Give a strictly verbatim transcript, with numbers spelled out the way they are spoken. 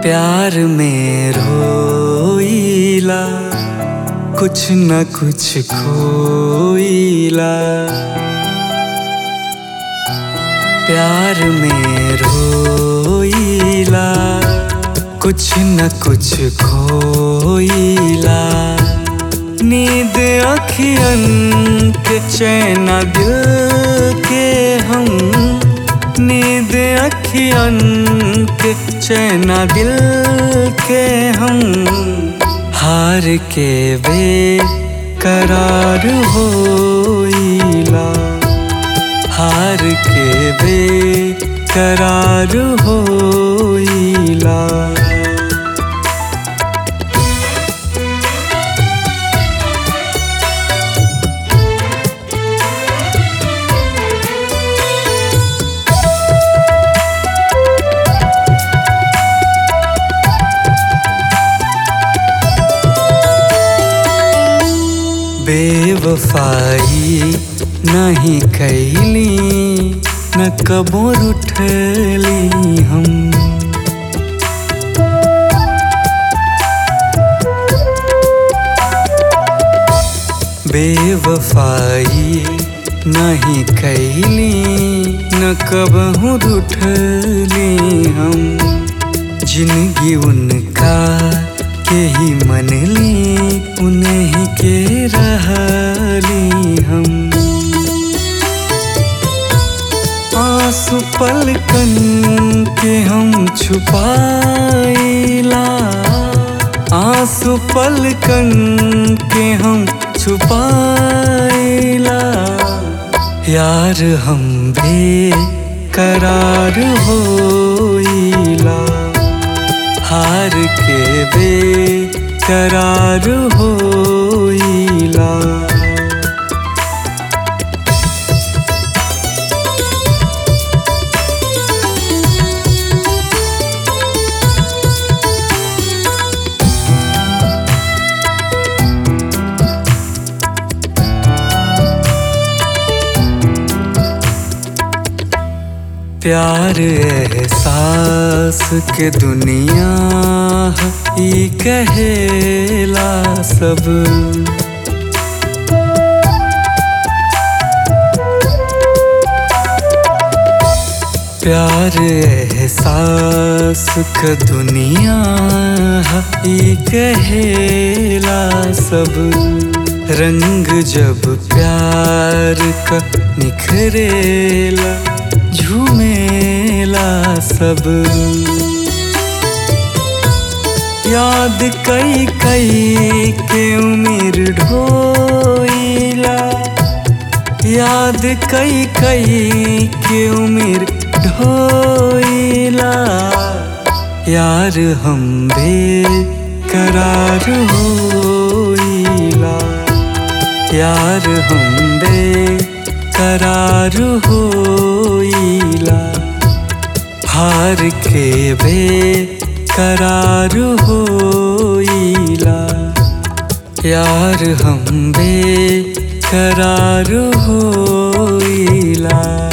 प्यार में रोईला कुछ न कुछ खोईला। प्यार में रोईला कुछ न कुछ खोईला। नींद अखियन के चैन दिल के हम, नींद अखियन के चैन दिल के हम। हार के बेकरार होइला, हार के बेकरार होइला। बेवफाई नहीं कैली न कबो रूठली हम। बेवफाई नहीं कैली न कबो रूठली हम। जिंदगी उनका के ही मनली उन्हीं के रहली हम। आंसू पलकन के हम छुपाइला, आंसू पलकन के हम छुपाइला। यार हम बेकरार होइला, हार के बेकरार होइला। प्यार एहसास के दुनिया ई कहेला सब। प्यार एहसास के दुनिया ई कहेला सब। रंग जब प्यार का निखरेला झूमेला सब। याद कई कई के उम्र ढोइला, याद कई कई के उम्र ढोइला। यार हम बेकरार होइला, यार हम बेकरार होइला। हार के बेकरार होइला, यार हम बेकरार होइला।